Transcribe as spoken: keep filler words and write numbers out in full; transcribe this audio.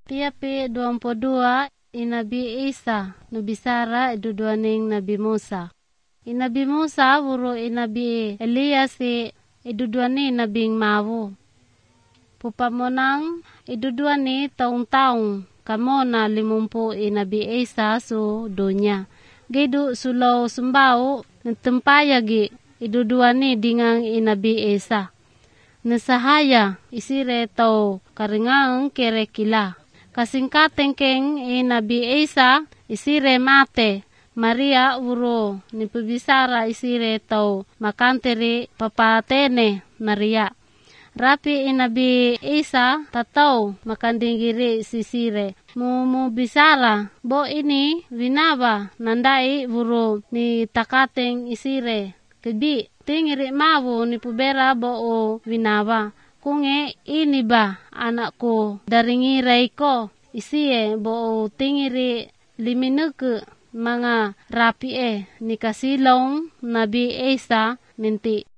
Piapi duampo dua inabi Isa nubisara iduduaning Nabi Musa. Inabi Musa wuro inabi Elias si iduduani nabing mawu. Pupamonang iduduani taong-taong kamo na limumpu inabi Isa su dunya. Gidu sulaw sumbao nagtempayagi iduduani dingang inabi Isa. Nasahaya isire tau karingang kere kila. Kasingkateng keng inabi Isa isire mate. Maria uro ni pabisara isire tau makanteri papatene Maria. Rapi inabi Isa tatau makandinggiri sisire. Mumu bisara bo ini winaba nandai uro ni takateng isire. Kebi tingiri mawu ni pubera bo o winaba. Kunge ini ba anakku daringirai ko isiye bo tingiri liminuke mga rapi e ni kasilong Nabi Isa minti.